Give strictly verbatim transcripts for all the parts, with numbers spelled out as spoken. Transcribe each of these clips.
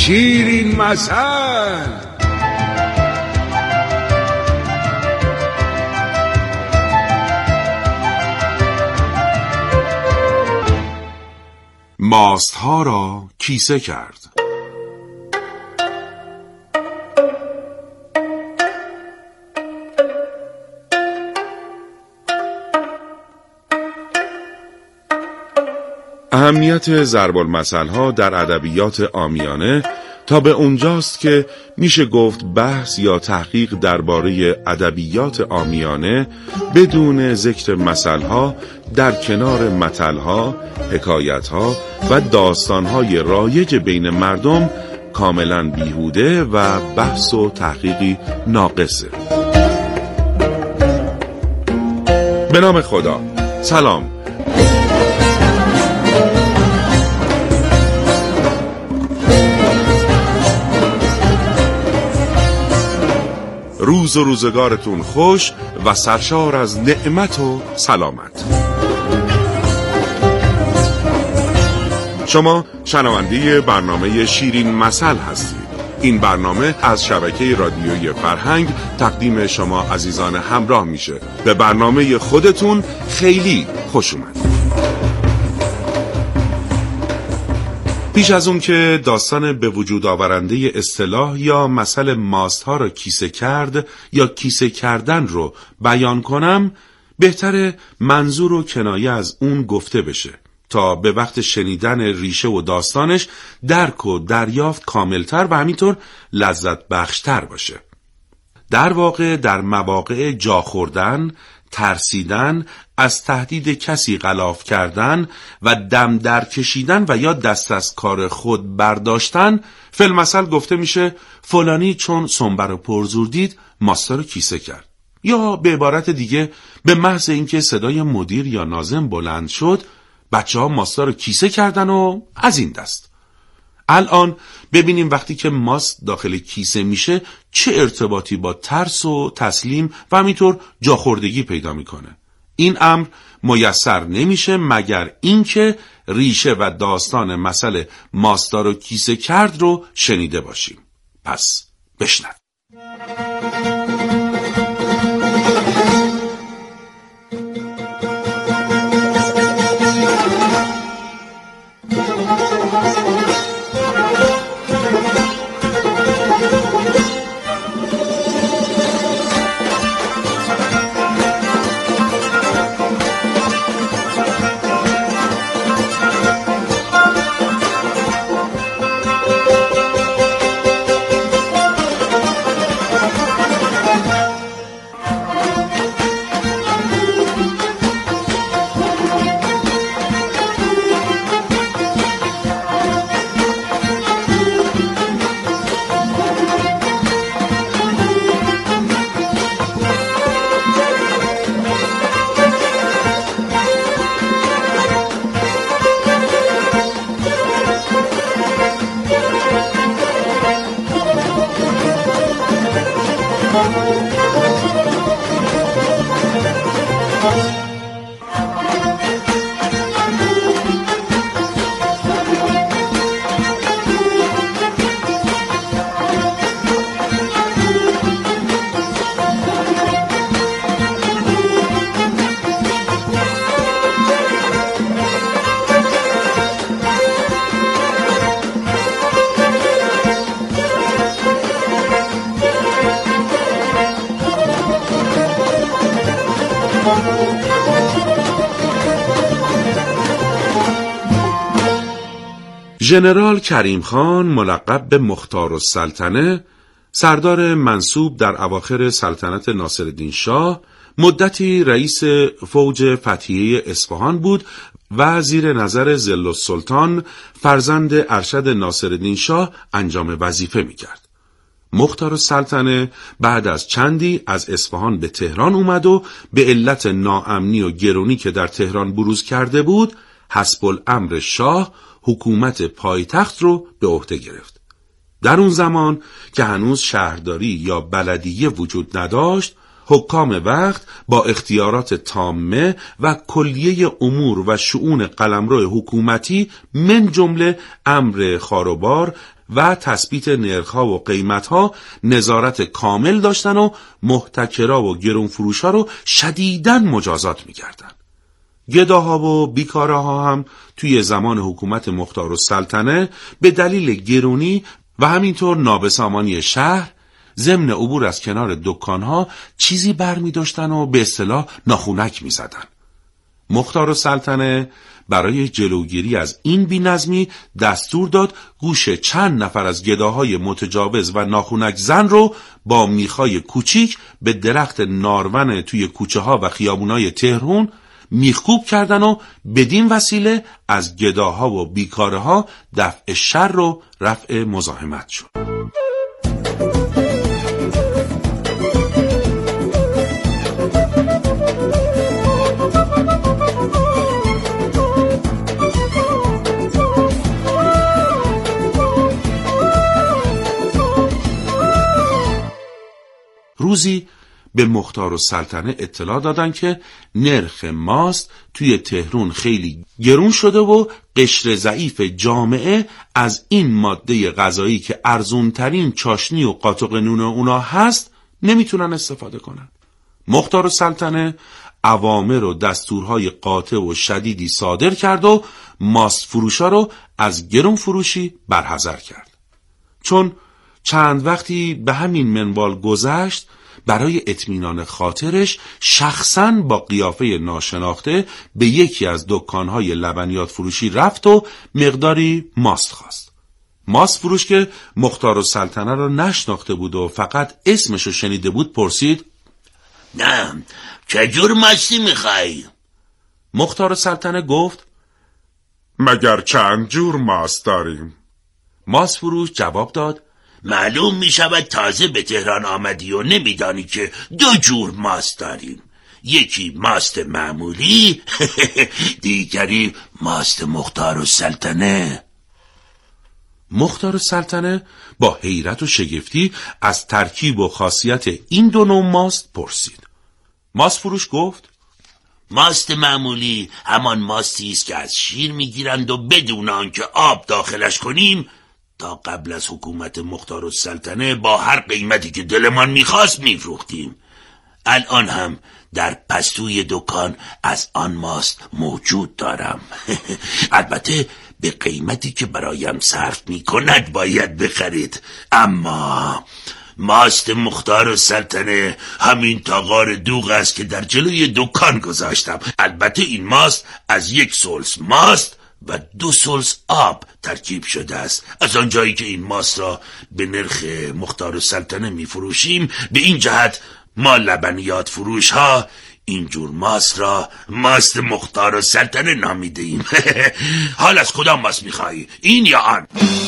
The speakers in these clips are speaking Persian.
شیرین مثل. ماستها را کیسه کرد. اهمیت ضرب المثل‌ها در ادبیات عامیانه تا به اونجاست که میشه گفت بحث یا تحقیق درباره ادبیات عامیانه بدون ذکر مثل‌ها در کنار متل‌ها، حکایت‌ها و داستان‌های رایج بین مردم کاملاً بیهوده و بحث و تحقیقی ناقصه. به نام خدا. سلام. روز و روزگارتون خوش و سرشار از نعمت و سلامت. شما شنونده برنامه شیرین مثل هستید. این برنامه از شبکه رادیویی فرهنگ تقدیم شما عزیزان همراه میشه. به برنامه خودتون خیلی خوش اومد. پیش از اون که داستان به وجود آورنده اصطلاح یا مثل ماستها را کیسه کرد یا کیسه کردن رو بیان کنم، بهتره منظور و کنایه از اون گفته بشه تا به وقت شنیدن ریشه و داستانش درک و دریافت کاملتر و همینطور لذت بخشتر باشه. در واقع در مواقع جا خوردن، ترسیدن، از تهدید کسی غلاف کردن و دم در کشیدن و یا دست از کار خود برداشتن، فی‌المثل گفته میشه فلانی چون سنبر و پرزور دید ماستا رو کیسه کرد. یا به عبارت دیگه به محض اینکه صدای مدیر یا ناظم بلند شد بچه ها ماستا رو کیسه کردن و از این دست. الان ببینیم وقتی که ماست داخل کیسه میشه چه ارتباطی با ترس و تسلیم و همینطور جاخوردگی پیدا میکنه. این امر میسر نمیشه مگر اینکه ریشه و داستان مسئله ماستا رو کیسه کرد رو شنیده باشیم. پس بشنو. ژنرال کریم خان ملقب به مختارالسلطنه، سردار منصوب در اواخر سلطنت ناصرالدین شاه، مدتی رئیس فوج فتحیه اصفهان بود و زیر نظر ظل السلطان فرزند ارشد ناصرالدین شاه انجام وظیفه می‌کرد. مختارالسلطنه بعد از چندی از اصفهان به تهران اومد و به علت ناامنی و گرونی که در تهران بروز کرده بود، حسب الامر شاه حکومت پایتخت رو به عهده گرفت. در اون زمان که هنوز شهرداری یا بلدیه وجود نداشت، حکام وقت با اختیارات تامه و کلیه امور و شؤون قلمرو حکومتی من جمله امر خاروبار و تثبیت نرخ‌ها و قیمت‌ها نظارت کامل داشتن و محتکرا و گرانفروشا رو شدیداً مجازات می‌کردن. گداها و بیکارها هم توی زمان حکومت مختارالسلطنه به دلیل گرونی و همینطور نابسامانی شهر ضمن عبور از کنار دکانها چیزی برمی داشتن و به اصطلاح ناخونک می زدن. مختارالسلطنه برای جلوگیری از این بی‌نظمی دستور داد گوش چند نفر از گداهای متجاوز و ناخونک زن رو با میخای کوچیک به درخت نارون توی کوچه ها و خیابونای تهران میخکوب کردن و بدین وسیله از گداها و بیکاره ها دفع شر و رفع مزاحمت شد. روزی به مختارالسلطنه اطلاع دادن که نرخ ماست توی تهران خیلی گرون شده و قشر ضعیف جامعه از این ماده غذایی که ارزونترین چاشنی و قاطق نون اونا هست نمیتونن استفاده کنن. مختارالسلطنه اوامر و دستورهای قاطع و شدیدی صادر کرد و ماست فروشا رو از گرون فروشی برحذر کرد. چون چند وقتی به همین منوال گذشت، برای اطمینان خاطرش شخصاً با قیافه ناشناخته به یکی از دکانهای لبنیات فروشی رفت و مقداری ماست خواست. ماست فروش که مختارالسلطنه را نشناخته بود و فقط اسمشو شنیده بود پرسید: نه، چجور ماستی میخوای؟ مختارالسلطنه گفت: مگر چند جور ماست داریم؟ ماست فروش جواب داد: معلوم می شود تازه به تهران آمدی و نمیدانی که دو جور ماست داریم. یکی ماست معمولی، دیگری ماست مختارالسلطنه. مختارالسلطنه با حیرت و شگفتی از ترکیب و خاصیت این دو نوع ماست پرسید. ماست فروش گفت: ماست معمولی همان ماستی است که از شیر میگیرند و بدون آنکه آب داخلش کنیم تا قبل از حکومت مختارالسلطنه با هر قیمتی که دلمان میخواست میفروختیم. الان هم در پستوی دکان از آن ماست موجود دارم. البته به قیمتی که برایم صرف میکند باید بخرید. اما ماست مختارالسلطنه همین تاغار دوغ است که در جلوی دکان گذاشتم. البته این ماست از یک سلس ماست و دو سلس آب ترکیب شده است. از آنجایی که این ماست را به نرخ مختارالسلطنه می فروشیم، به این جهت ما لبنیات فروش ها اینجور ماست را ماست مختارالسلطنه نامیده ایم. حال از کدام ماست می خواهی؟ این یا آن؟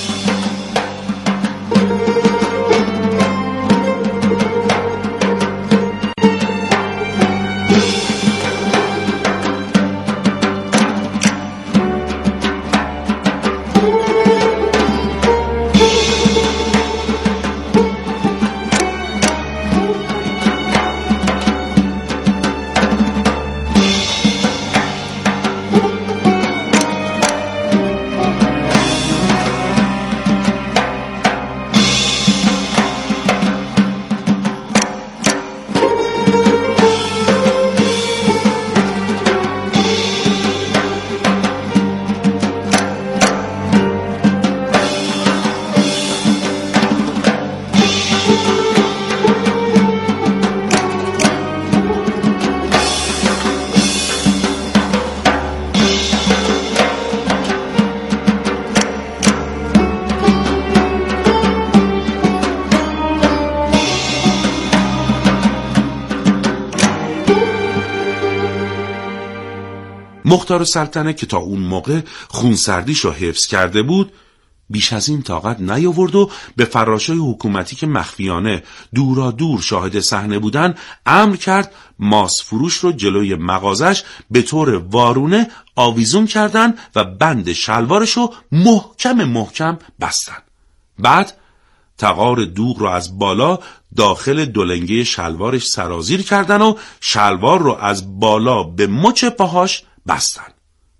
مختارالسلطنه که تا اون موقع خونسردیش رو حفظ کرده بود بیش از این طاقت نیاورد و به فراشای حکومتی که مخفیانه دورا دور شاهد صحنه بودن امر کرد ماست فروش رو جلوی مغازش به طور وارونه آویزون کردن و بند شلوارش رو محکم محکم بستن. بعد تغار دوغ رو از بالا داخل دولنگه شلوارش سرازیر کردن و شلوار رو از بالا به مچ پاهاش بستن.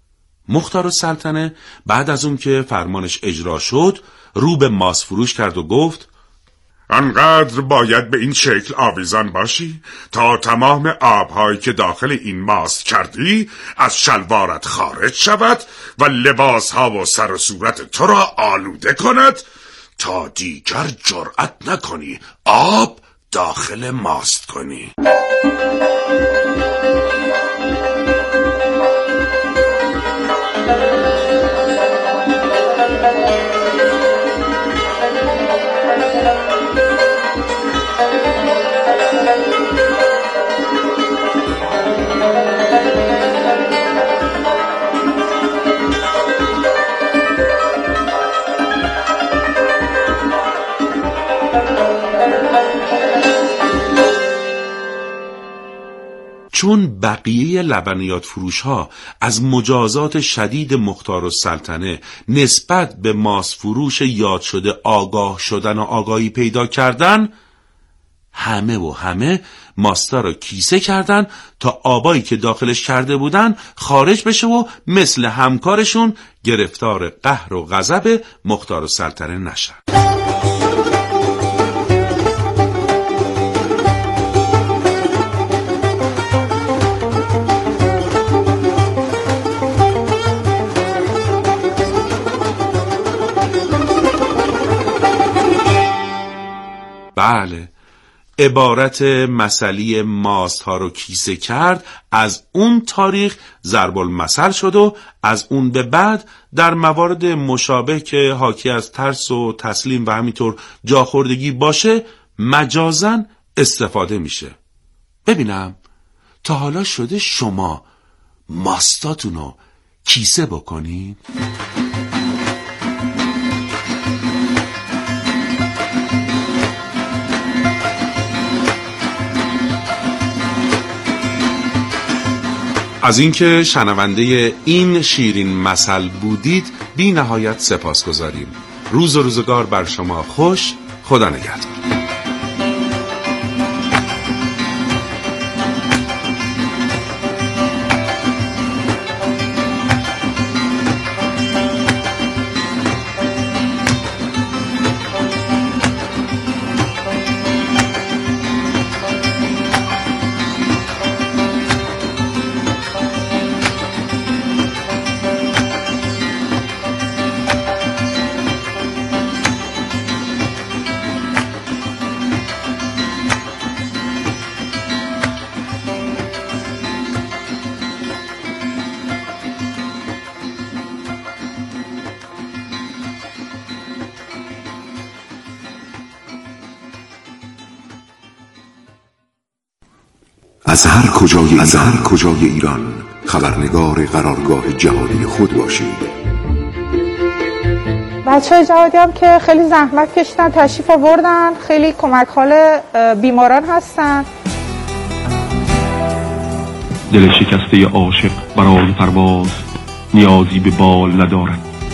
مختارالسلطنه بعد از اون که فرمانش اجرا شد رو به ماست فروش کرد و گفت انقدر باید به این شکل آویزان باشی تا تمام آبهایی که داخل این ماست کردی از شلوارت خارج شود و لباسها و سر و صورت تو را آلوده کند تا دیگر جرأت نکنی آب داخل ماست کنی. چون بقیه لبنیات فروش ها از مجازات شدید مختارالسلطنه نسبت به ماست فروش یاد شده آگاه شدن و آگاهی پیدا کردن، همه و همه ماستا را کیسه کردن تا آبایی که داخلش کرده بودن خارج بشه و مثل همکارشون گرفتار قهر و غضب مختارالسلطنه نشن. بله، عبارت مثلی ماست ها رو کیسه کرد از اون تاریخ ضرب المثل شد و از اون به بعد در موارد مشابه که حاکی از ترس و تسلیم و همینطور جاخوردگی باشه مجازن استفاده میشه. ببینم تا حالا شده شما ماستاتونو کیسه بکنید؟ از اینکه شنونده این شیرین مثل بودید بی نهایت سپاسگزاریم. روز و روزگار بر شما خوش. خدا نگهدار. از هر کجای از هر کجای ایران خبرنگار قرارگاه جهانی خود باشید. بچه‌های جهادی هم که خیلی زحمت کشیدن تشریف آوردن، خیلی کمک حال بیماران هستن. دل شکسته عاشق برای پرواز نیازی به بال ندارد.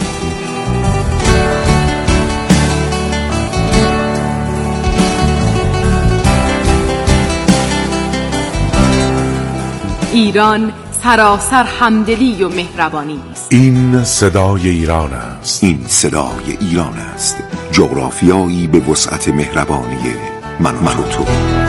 ایران سراسر همدلی و مهربانی است. این صدای ایران است. این صدای ایران است. جغرافیایی به وسعت مهربانی من و تو.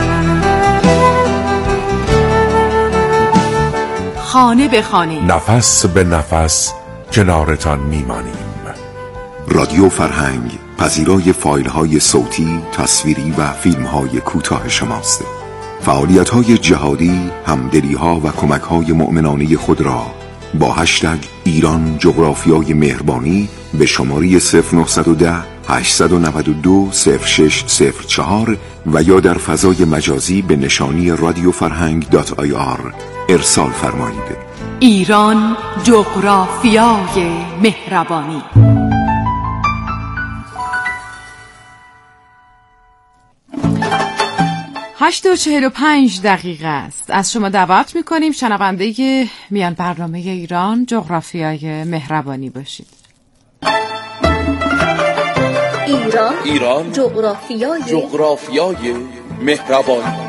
خانه به خانه، نفس به نفس کنارتان میمانیم. رادیو فرهنگ پذیرای فایل های صوتی، تصویری و فیلم های کوتاه شماست. فعالیت های جهادی، همدلی ها و کمک های مؤمنانه خود را با هشتگ ایران جغرافیای مهربانی به شماره صفر نه یک صفر هشت نه دو صفر شش صفر چهار و یا در فضای مجازی به نشانی رادیو فرهنگ دات آی آر ارسال فرمایید. ایران جغرافیای مهربانی. هشت و چهل و پنج دقیقه است. از شما دعوت میکنیم شنونده میان برنامه ایران جغرافیای مهربانی باشید. ایران ایران جغرافیای جغرافیای مهربانی.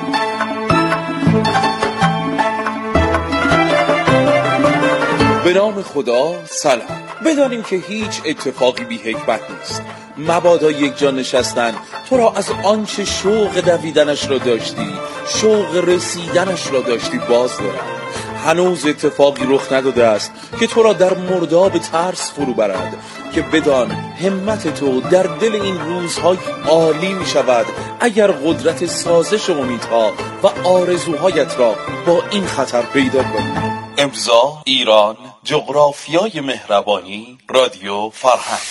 به نام خدا سلام. بدانیم که هیچ اتفاقی بی حکمت نیست. مبادا یک جا نشستن تو را از آنچه شوق دویدنش را داشتی، شوق رسیدنش را داشتی باز دارد. هنوز اتفاقی رخ نداده است که تو را در مرداب ترس فرو برد، که بدان همت تو در دل این روزهای عالی می شود اگر قدرت سازش امیدها و آرزوهایت را با این خطر پیدا کنی. امضا ایران، جغرافیای مهربانی، رادیو فرهنگ.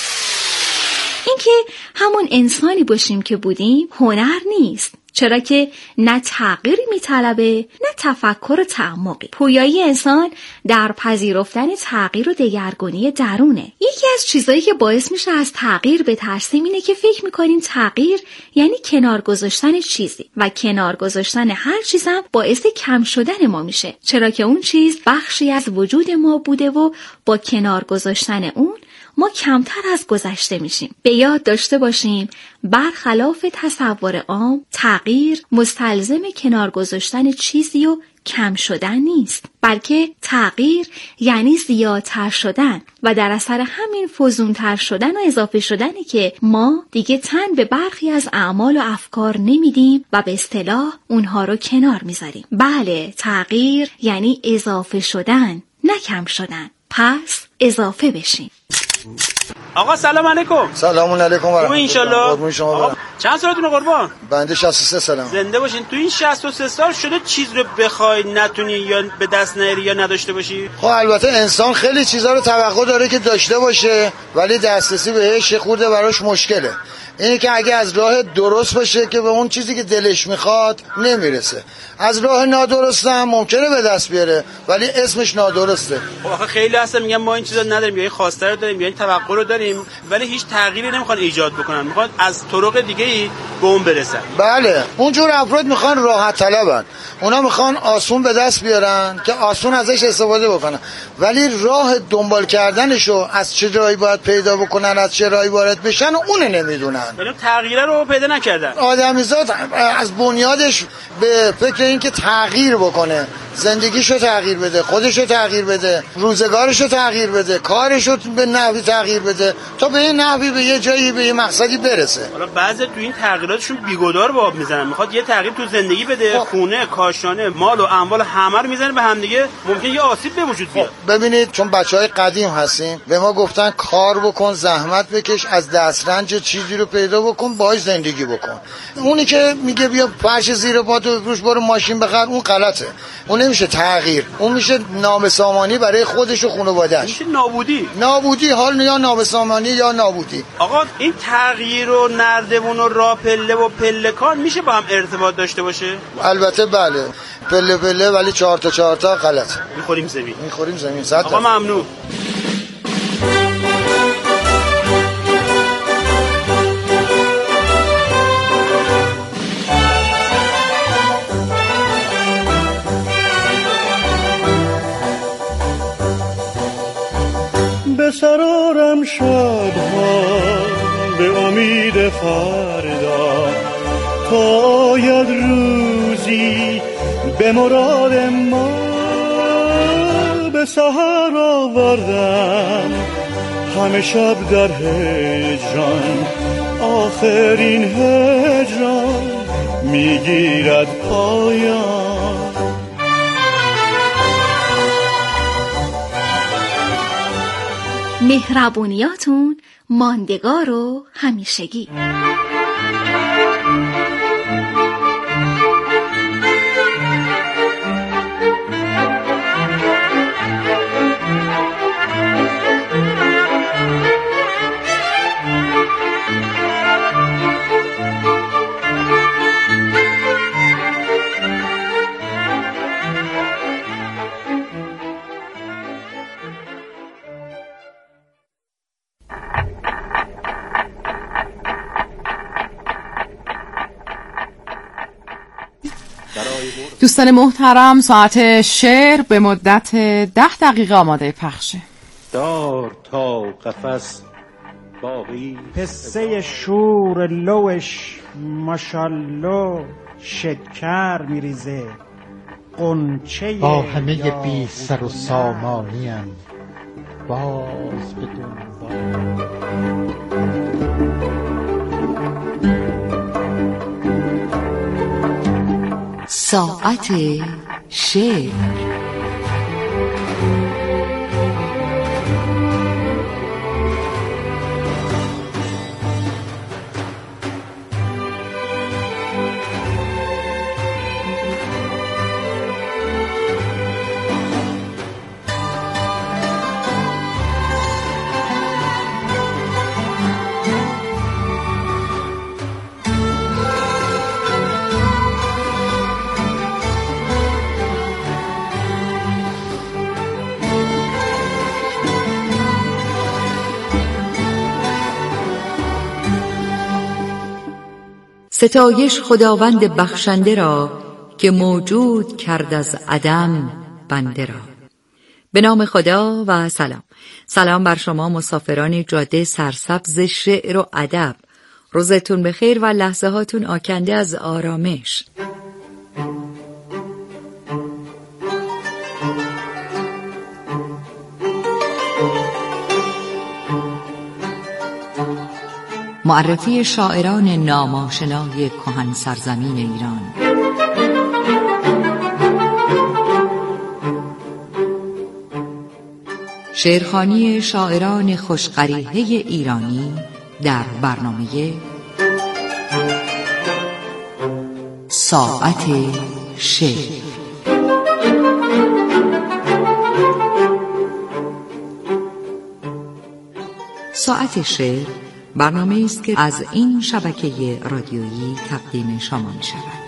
اینکه همون انسانی باشیم که بودیم هنر نیست، چرا که نه تغییری میطلبه نه تفکر و تعمقی. پویایی انسان در پذیرفتن تغییر و دگرگونی درونه. یکی از چیزایی که باعث میشه از تغییر بترسیم اینه که فکر میکنیم تغییر یعنی کنار گذاشتن چیزی و کنار گذاشتن هر چیزم باعث کم شدن ما میشه، چرا که اون چیز بخشی از وجود ما بوده و با کنار گذاشتن اون ما کمتر از گذشته میشیم. به یاد داشته باشیم برخلاف تصور عام تغییر مستلزم کنار گذاشتن چیزی و کم شدن نیست، بلکه تغییر یعنی زیادتر شدن و در اثر همین فزونتر شدن و اضافه شدنی که ما دیگه تن به برخی از اعمال و افکار نمیدیم و به اصطلاح اونها رو کنار میذاریم. بله، تغییر یعنی اضافه شدن نه کم شدن. پس اضافه بشین. آقا سلام علیکم. سلام علیکم و رحمت الله. انشالله. قربون شما برم. چند سالتونه قربان؟ بنده شصت و سه سالم. زنده باشین. تو این شصت و سه سال شده چیز رو بخوای نتونی یا به دست نیاری یا نداشته باشی؟ خب البته انسان خیلی چیزا رو توقع داره که داشته باشه ولی دسترسی بهش خورده براش مشکله. اینه که اگه از راه درست باشه که به اون چیزی که دلش میخواد نمیرسه، از راه نادرست هم ممکنه به دست بیاره ولی اسمش نادرسته. خب آخه خیلی هستن میگن ما این چیزا نداریم یا این خواسته رو داریم یا این توقع رو داریم ولی هیچ تغییری نمیخوان ایجاد بکنن، میخوان از طرق دیگه‌ای به اون برسن. بله، اونجور افراد میخوان راحت طلبن، اونا میخوان آسون به دست بیارن که آسون ازش استفاده بکنن، ولی راه دنبال کردنشو از چه جایی باید پیدا بکنن، از چه راهی وارد بشن اون نمیدونن. یعنی تغییر رو پیدا نکردن. آدمیزاد از بنیادش به فکر اینکه تغییر بکنه، زندگیشو تغییر بده، خودشو تغییر بده، روزگارشو تغییر بده، کارشو به نحوی تغییر بده تا به این نحوی به یه جایی به یه مقصدی برسه. حالا بعضی تو این تغییراتشون بیگدار به آب میزنن، میخواد یه تغییر تو زندگی بده، خونه، کاشانه، مال و اموال همه رو میزنه به هم دیگه، ممکن یه آسیب به وجود بیاد. ببینید چون بچهای قدیم هستیم به ما گفتن کار بکن، زحمت بکش، از دسترنج چیزی رو پیدا بکن، باهاش زندگی بکن. اونی که میگه بیا فرش زیر پات و روش برو ماشین بخر اون غلطه. اون نمیشه تغییر، اون میشه نابسامانی برای خودش و خانواده‌اش. میشه نابودی. نابودی، حال یا نابسامانی یا نابودی. آقا این تغییر و نردبون و راه پله و پلکان میشه با هم ارتباط داشته باشه؟ البته بله، پله پله ولی چهار تا چهار تا غلط. میخوریم زمین. میخوریم زمین. صد آقا ممنون. به سرارم شبها به امید فردا تا آید روزی به مراد ما، به سحر آوردم همه شب در هجران، آخرین هجران میگیرد پایان. مهربونیاتون ماندگار و همیشگی. دوستان محترم، ساعت شعر به مدت ده دقیقه آماده پخشه. دار تا قفس باقی پسته شور لوش ماشالله شکر میریزه، غنچه با همه بی سر و سامانیم باز به دنبال. ساعت شعر. ستایش خداوند بخشنده را که موجود کرد از عدم بنده را. به نام خدا و سلام. سلام بر شما مسافران جاده سرسبز شعر و ادب. روزتون بخیر و لحظه هاتون آکنده از آرامش. معرفی شاعران ناماشنای کهن سرزمین ایران. شعرخوانی شاعران خوشقریحه ایرانی در برنامه ساعت شعر. ساعت شعر برنامه است که از این شبکه رادیویی تقدیم شما می شود.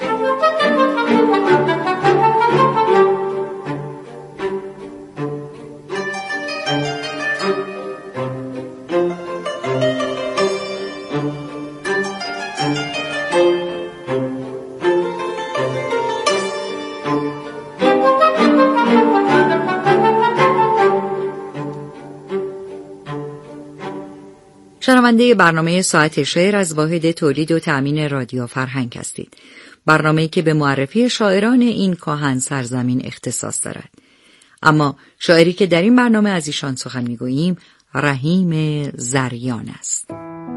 شنونده برنامه ساعت شعر از واحد تولید و تأمین رادیو فرهنگ هستید. برنامه‌ای که به معرفی شاعران این کهن سرزمین اختصاص دارد. اما شاعری که در این برنامه از ایشان سخن می‌گوییم رحیم زریان است.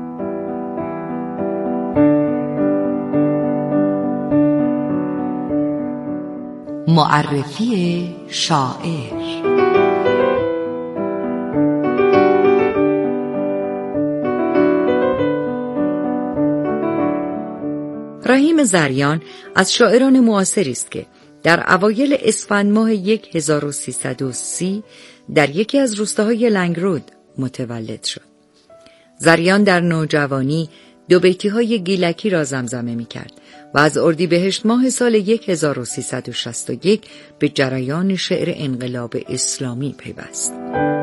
معرفی شاعر. رحیم زریان از شاعران معاصری است که در اوایل اسفند ماه هزار و سیصد و سی در یکی از روستاهای لنگرود متولد شد. زریان در نوجوانی دو بیتی‌های گیلکی را زمزمه می‌کرد و از اردیبهشت ماه سال هزار و سیصد و شصت و یک به جریان شعر انقلاب اسلامی پیوست.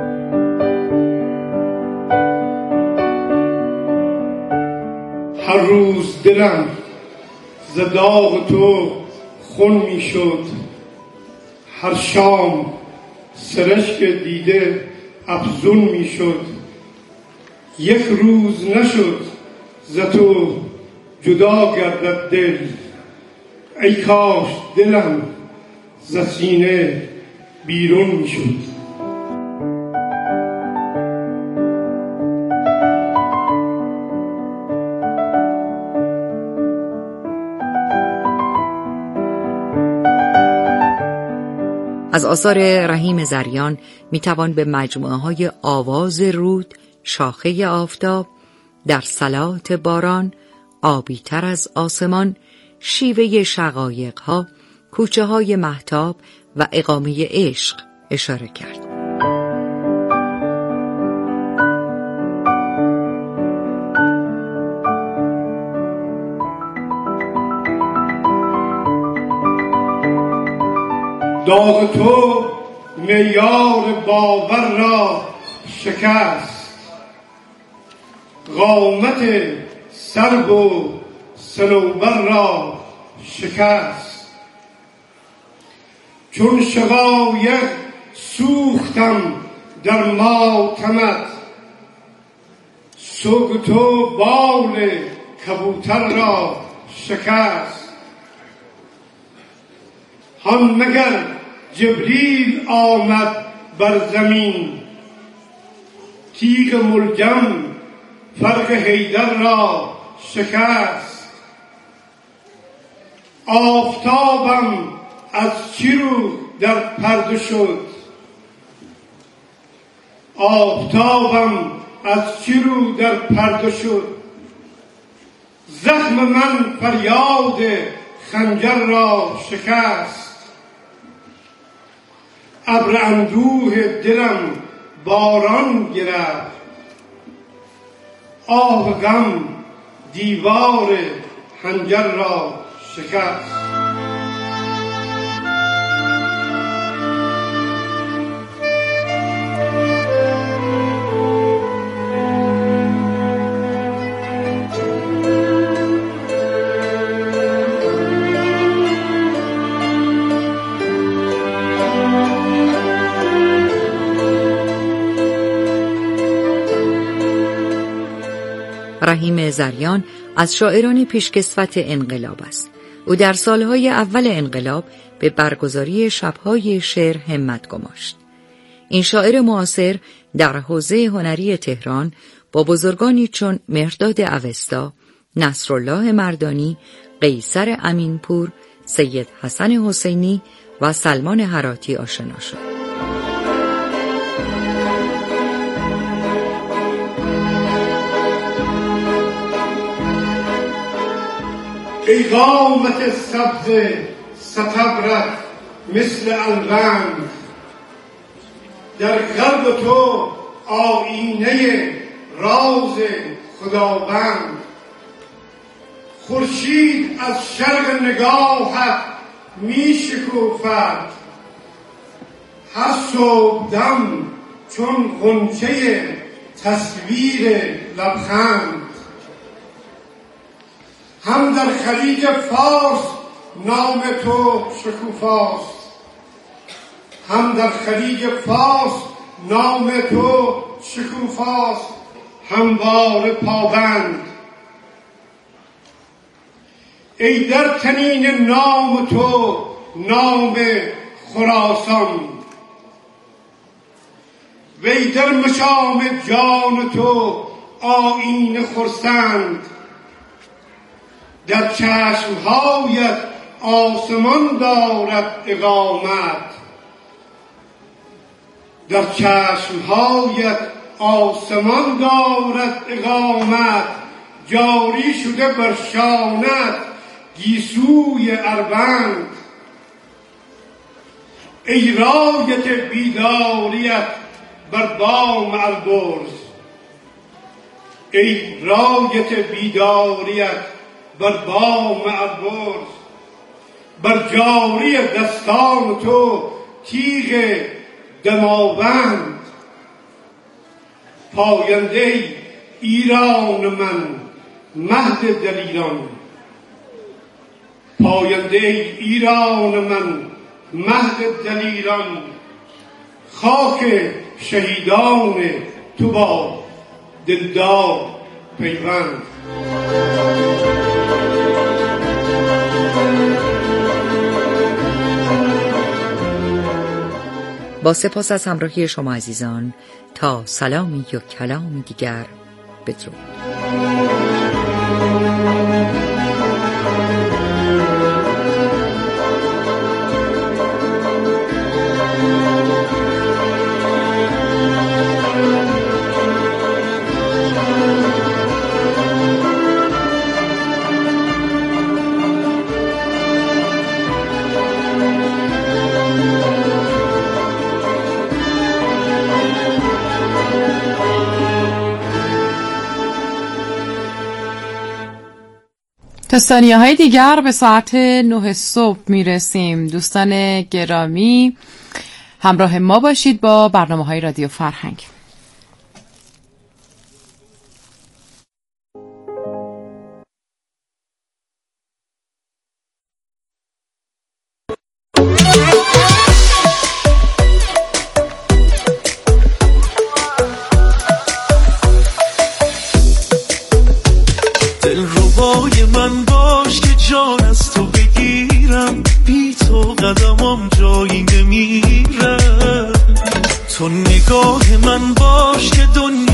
هر روز دلم ز داغ تو خون می شد، هر شام سرشک دیده افزون می شد. یک روز نشد ز تو جدا گردد دل، ای کاش دلم ز سینه بیرون می شد. از آثار رحیم زریان میتوان به مجموعه های آواز رود، شاخه آفتاب، در صلات باران، آبی‌تر از آسمان، شیوه شقایق ها، کوچه های مهتاب و اقامه عشق اشاره کرد. داغ تو معیار باور را شکست، قامت سرب و صنوبر را شکست. چون شقایق سوختم در ماتمت، سوگ تو بال کبوتر را شکست. هان مگر جبریل آمد بر زمین، تیغ ملجم فرق حیدر را شکست. آفتابم از چی رو در پرده شد، آفتابم از چی رو در پرده شد. زخم من فریاد خنجر را شکست. ابر اندوه دلم باران گرفت، آه غم دیوار خنجر را شکست. رحیم زریان از شاعران پیشکسوت انقلاب است. او در سالهای اول انقلاب به برگزاری شب‌های شعر همت گماشت. این شاعر معاصر در حوزه هنری تهران با بزرگانی چون مهرداد اوستا، نصرالله مردانی، قیصر امینپور، سید حسن حسینی و سلمان هراتی آشنا شد. ای قامت سبز ستبرت مثل الوند، در قلب تو آینه راز خداوند. خورشید از شرق نگاهت می شکوفد، هر صبحدم چون غنچه تصویر لبخند. هم در خلیج فارس نام تو شکوفاست، هم در خلیج فارس نام تو شکوفاست، همواره پابند. ای در تنین نام تو نام خراسان، وی در مشام جان تو آیین خرسند. در چشمهایت آسمان دارد اقامت، در چشمهایت آسمان دارد اقامت. جاری شده بر شانت گیسوی اربند. ای رایت بیداریت بر بام البرز، ای رایت بیداریت بر بام البرز. بر جاری دستان تو تیغ دماوند. پاینده ایران من مهد دلیران، پاینده ایران من مهد دلیران. خاک شهیدان تو با دلدار پیوند. با سپاس از همراهی شما عزیزان، تا سلامی و کلامی دیگر بدرود. تا ثانیه های دیگر به ساعت نه صبح میرسیم. دوستان گرامی همراه ما باشید با برنامه های رادیو فرهنگ. دل ربای من باش که جان از تو بگیرم، بی تو قدمم جایی نمیره، تو نگاه من باش که دنیا